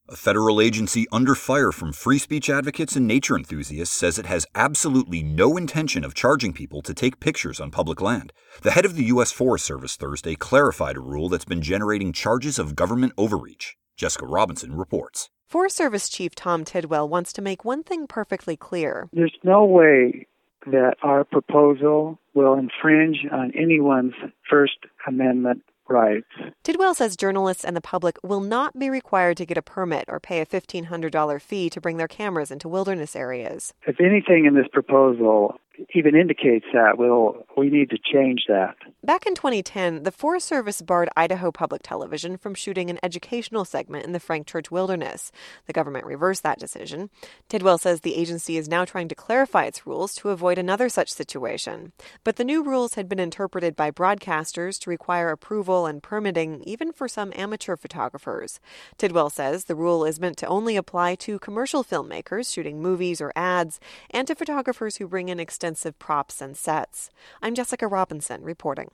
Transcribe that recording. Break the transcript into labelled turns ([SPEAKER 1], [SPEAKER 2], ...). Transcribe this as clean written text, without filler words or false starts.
[SPEAKER 1] A federal agency under fire from free speech advocates and nature enthusiasts says it has absolutely no intention of charging people to take pictures on public land. The head of the U.S. Forest Service Thursday clarified a rule that's been generating charges of government overreach. Jessica Robinson reports.
[SPEAKER 2] Forest Service Chief Tom Tidwell wants to make one thing perfectly clear.
[SPEAKER 3] There's no way that our proposal will infringe on anyone's First Amendment rights.
[SPEAKER 2] Tidwell says journalists and the public will not be required to get a permit or pay a $1,500 fee to bring their cameras into wilderness areas.
[SPEAKER 3] If anything in this proposal even indicates that, we need to change that.
[SPEAKER 2] Back in 2010, the Forest Service barred Idaho Public Television from shooting an educational segment in the Frank Church Wilderness. The government reversed that decision. Tidwell says the agency is now trying to clarify its rules to avoid another such situation. But the new rules had been interpreted by broadcasters to require approval and permitting, even for some amateur photographers. Tidwell says the rule is meant to only apply to commercial filmmakers shooting movies or ads, and to photographers who bring in extensive props and sets. I'm Jessica Robinson reporting.